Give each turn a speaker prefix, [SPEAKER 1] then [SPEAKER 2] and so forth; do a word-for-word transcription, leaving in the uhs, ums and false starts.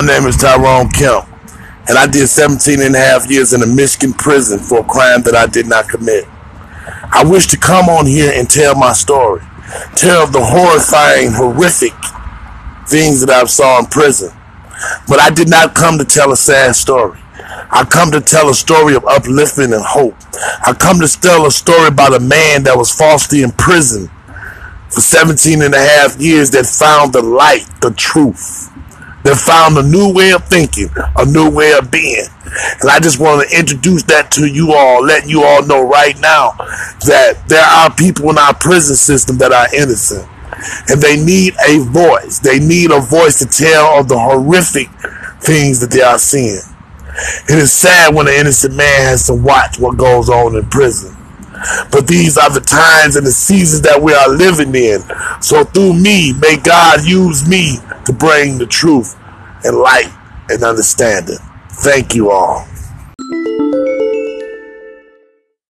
[SPEAKER 1] name is Tyrone Kemp, and I did seventeen and a half years in a Michigan prison for a crime that I did not commit. I wish to come on here and tell my story, tell of the horrifying, horrific things that I've saw in prison. But I did not come to tell a sad story. I come to tell a story of upliftment and hope. I come to tell a story about a man that was falsely imprisoned for seventeen and a half years that found the light, the truth, that found a new way of thinking, a new way of being. And I just want to introduce that to you all, letting you all know right now that there are people in our prison system that are innocent. And they need a voice. They need a voice to tell of the horrific things that they are seeing. It is sad when an innocent man has to watch what goes on in prison. But these are the times and the seasons that we are living in. So through me, may God use me to bring the truth and light and understanding. Thank you all.